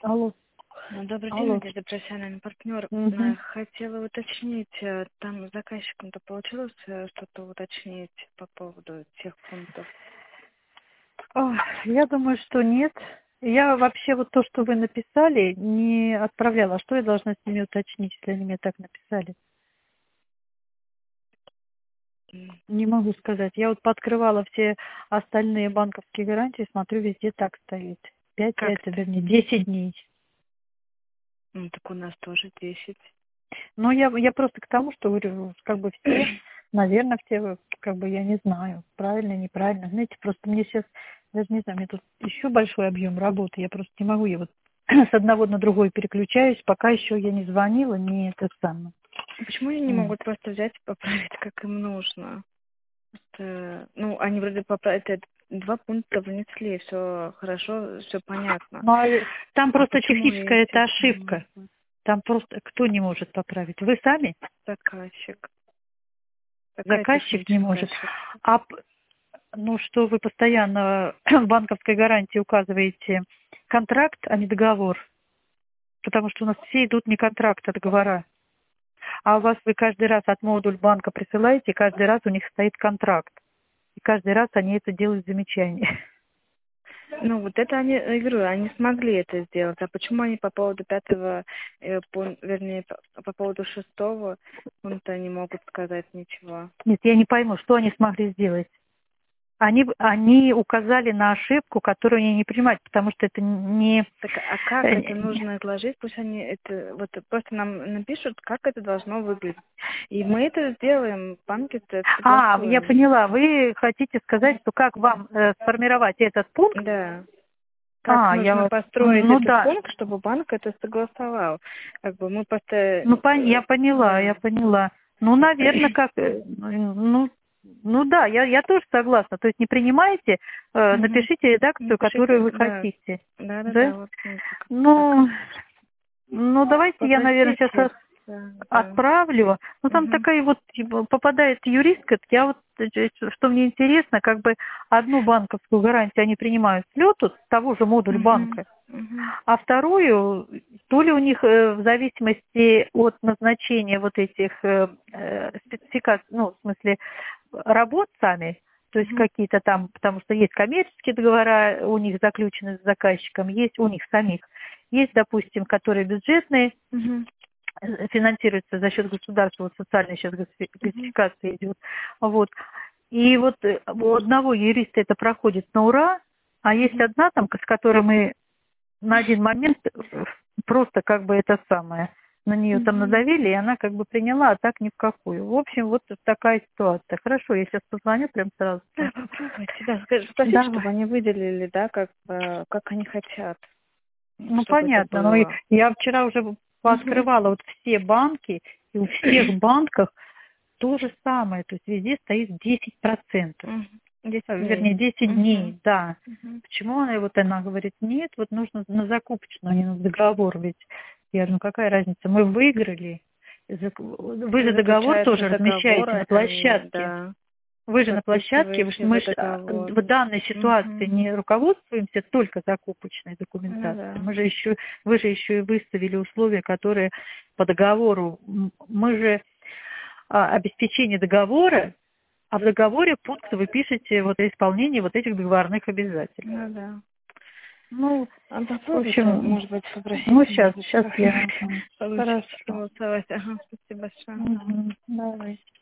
Алло, Добрый день, алло. Надежда, профессиональный партнер. Мгм. Хотела уточнить, там с заказчиком-то получилось что-то уточнить по поводу тех пунктов? Ой, я думаю, что нет. Я вообще вот то, что вы написали, не отправляла. А что я должна с ними уточнить, если они мне так написали? М, Не могу сказать. Я вот пооткрывала все остальные банковские гарантии, смотрю, везде так стоит. 5 Как это, это? вернее, 10 дней. Ну, так у нас тоже 10. Но я просто к тому, что говорю, как бы все, наверное, все, как бы я не знаю, правильно, неправильно. Знаете, просто мне сейчас, даже не знаю, мне тут еще большой объем работы, я просто не могу, я вот с одного на другой переключаюсь, пока еще я не звонила, не это самое. Почему они не Вот. могут просто взять и поправить, как им нужно? Ну, они вроде поправить, это 2 пункта внесли, все хорошо, все понятно. Ну, там А просто почему техническая эти это не ошибка. могут? Там просто кто не может поправить? Вы сами? Заказчик. Такая Заказчик не техническая может. ошибка. А ну, что вы постоянно в банковской гарантии указываете контракт, а не договор. Потому что у нас все идут не контракт, а договора. А у вас вы каждый раз от модуль банка присылаете, и каждый раз у них стоит контракт. И каждый раз они это делают замечания. Ну, вот это они, я говорю, они смогли это сделать. А почему они по поводу 5-го, вернее, по поводу 6-го пункта не могут сказать ничего? Нет, я не пойму, что они смогли сделать. Они указали на ошибку, которую они не принимают, потому что это не... Так, а как это нужно изложить? Пусть они это, вот просто нам напишут, как это должно выглядеть. И мы это сделаем, банк это Я согласуем. поняла. Вы хотите сказать, что как вам сформировать этот пункт? Да. Как нужно построить Ну этот да. пункт, чтобы банк это согласовал? Как бы мы просто... Я поняла, я Да. поняла. Ну, наверное, как, ну да, я тоже согласна. То есть не принимаете, Мгм. напишите редакцию, которую Напишите, вы да. хотите. Да, Да? вот как так. Ну, давайте я, наверное, сейчас Попросите. Да, да. отправлю. Ну, там Мгм. такая вот типа, попадает юристка. Я вот, что мне интересно, как бы одну банковскую гарантию они принимают с лету, с того же модуль Мгм. банка, Мгм. а вторую, то ли у них в зависимости от назначения вот этих спецификаций, ну, в смысле, работ сами, то есть Мгм. какие-то там, потому что есть коммерческие договора у них заключены с заказчиком, есть у них самих, есть, допустим, которые бюджетные, Мгм. финансируются за счет государства, вот социальная сейчас Мгм. газификация идет, вот. И вот у одного юриста это проходит на ура, а есть Мгм. одна там, с которой мы на один момент просто как бы это самое. На нее там Мгм. надавили, и она как бы приняла, а так ни в какую. В общем, вот такая ситуация. Хорошо, я сейчас позвоню прям сразу. Да, попробуйте, да, спросите, Давай. чтобы они выделили, да, как они хотят, Ну, чтобы это понятно. Но было. я вчера уже Мгм. пооткрывала вот все банки, и у всех банках то же самое. То есть везде стоит 10%. Мгм. 10 дней. Вернее, 10 Мгм. дней, да. Мгм. Почему она говорит, нет, вот нужно на закупочную, а не на договор, ведь я говорю, ну какая разница, мы выиграли, вы же договор Заключается тоже договор, размещаете на они, площадке, да, вы же на площадке, подписываете мы вы же договор. в данной ситуации Мгм. не руководствуемся только закупочной Ну документацией, да. вы же еще и выставили условия, которые по договору, мы же обеспечение договора, а в договоре пункт вы пишете вот исполнение вот этих договорных обязательств. Ну да. Ну, А в попробуйте, общем, может быть, ну попросите, может сейчас, быть, сейчас я... получится Хорошо. согласовать. Ага, спасибо большое. Мгм. Давай.